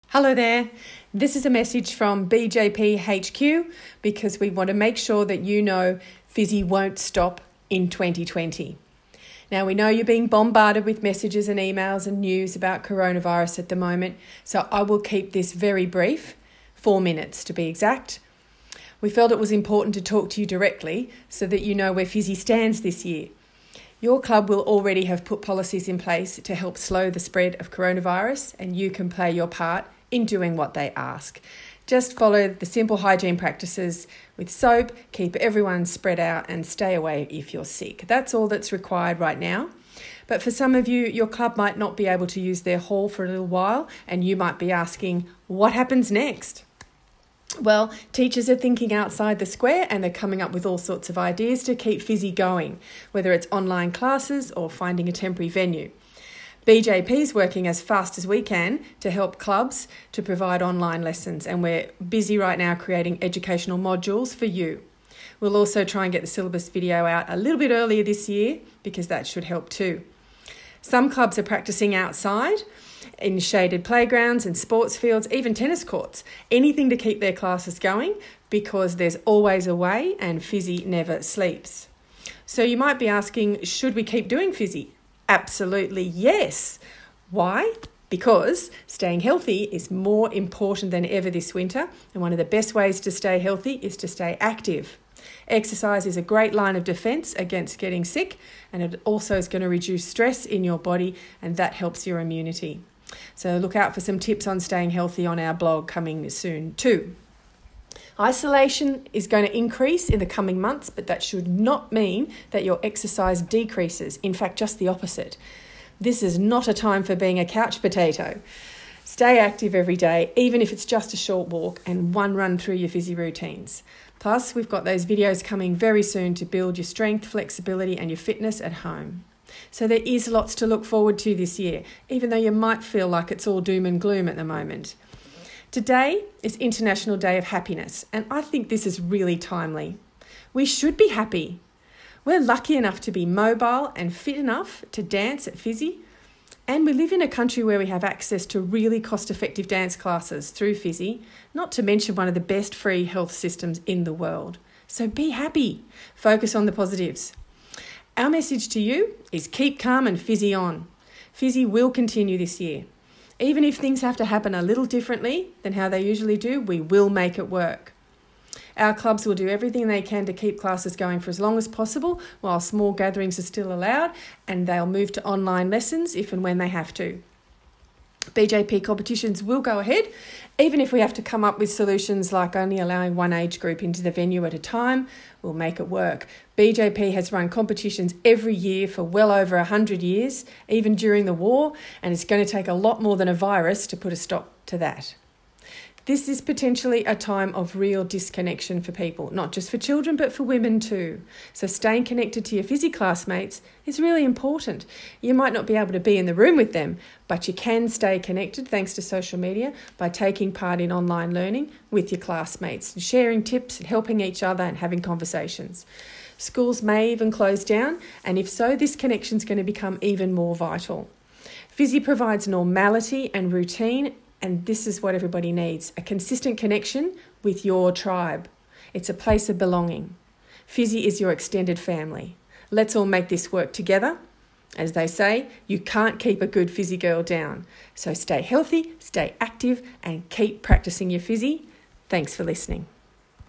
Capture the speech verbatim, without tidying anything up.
Hello there. This is a message from B J P H Q because we want to make sure that you know Fizzy won't stop in twenty twenty. Now, we know you're being bombarded with messages and emails and news about coronavirus at the moment, so I will keep this very brief, four minutes to be exact. We felt it was important to talk to you directly so that you know where Fizzy stands this year. Your club will already have put policies in place to help slow the spread of coronavirus, and you can play your part in doing what they ask. Just follow the simple hygiene practices with soap, keep everyone spread out and stay away if you're sick. That's all that's required right now. But for some of you, your club might not be able to use their hall for a little while, and you might be asking, what happens next? Well, teachers are thinking outside the square and they're coming up with all sorts of ideas to keep Fizzy going, whether it's online classes or finding a temporary venue. B J P is working as fast as we can to help clubs to provide online lessons, and we're busy right now creating educational modules for you. We'll also try and get the syllabus video out a little bit earlier this year because that should help too. Some clubs are practicing outside in shaded playgrounds and sports fields, even tennis courts, anything to keep their classes going because there's always a way and Fizzy never sleeps. So you might be asking, should we keep doing Fizzy? Absolutely yes. Why? Because staying healthy is more important than ever this winter, and one of the best ways to stay healthy is to stay active. Exercise is a great line of defense against getting sick, and it also is going to reduce stress in your body, and that helps your immunity. So look out for some tips on staying healthy on our blog coming soon too. Isolation is going to increase in the coming months, but that should not mean that your exercise decreases. In fact, just the opposite. This is not a time for being a couch potato. Stay active every day, even if it's just a short walk and one run through your Fizzy routines. Plus, we've got those videos coming very soon to build your strength, flexibility and your fitness at home. So there is lots to look forward to this year, even though you might feel like it's all doom and gloom at the moment. Today is International Day of Happiness, and I think this is really timely. We should be happy. We're lucky enough to be mobile and fit enough to dance at Fizzy, and we live in a country where we have access to really cost-effective dance classes through Fizzy, not to mention one of the best free health systems in the world. So be happy. Focus on the positives. Our message to you is keep calm and Fizzy on. Fizzy will continue this year. Even if things have to happen a little differently than how they usually do, we will make it work. Our clubs will do everything they can to keep classes going for as long as possible while small gatherings are still allowed, and they'll move to online lessons if and when they have to. B J P competitions will go ahead, even if we have to come up with solutions like only allowing one age group into the venue at a time. We'll make it work. B J P has run competitions every year for well over one hundred years, even during the war, and it's going to take a lot more than a virus to put a stop to that. This is potentially a time of real disconnection for people, not just for children, but for women too. So staying connected to your Fizzy classmates is really important. You might not be able to be in the room with them, but you can stay connected thanks to social media by taking part in online learning with your classmates, and sharing tips and helping each other and having conversations. Schools may even close down, and if so, this connection is going to become even more vital. Fizzy provides normality and routine, and this is what everybody needs, a consistent connection with your tribe. It's a place of belonging. Fizzy is your extended family. Let's all make this work together. As they say, you can't keep a good Fizzy girl down. So stay healthy, stay active, and keep practicing your Fizzy. Thanks for listening.